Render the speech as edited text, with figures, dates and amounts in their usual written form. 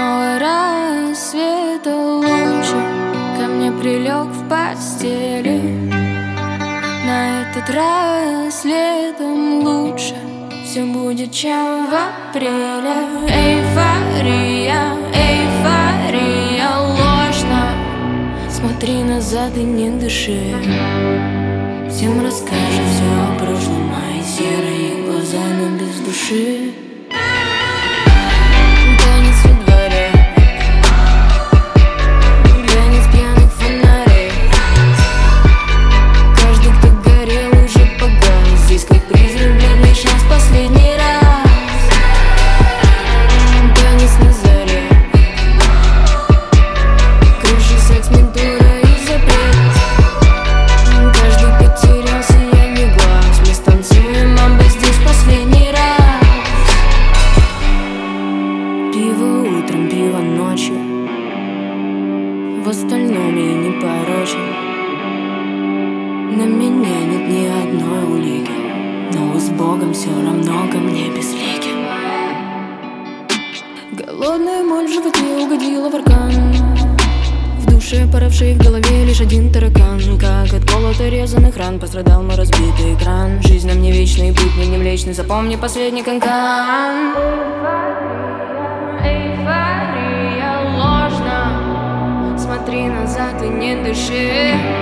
Снова рассвета лучше ко мне прилег в постели. На этот раз летом лучше все будет, чем в апреле. Эйфория, эйфория ложна. Смотри назад и не дыши. Всем расскажи все о прошлом, мои серые глаза, но без души. Танец во дворе, танец пьяных фонарей. Каждый, кто горел, уже погас. Здесь как призрак бледный шанс последний раз. Танец на заре, крыши, секс, ментура и запрет. Каждый потерялся, я не глаз. Мы станцуем мамба здесь последний раз. Пиво утром, пиво ночью, в остальном я не порочен. На меня нет ни одной улики, но с Богом все равно ко мне безлики. Голодная боль в животе угодила в аркан. В душе паравшей, в голове лишь один таракан. Как от колота резаных ран пострадал мой разбитый экран. Жизнь нам не вечный, путь мне не млечный, запомни последний канкан. Эйфория ложна. Смотри назад и не дыши.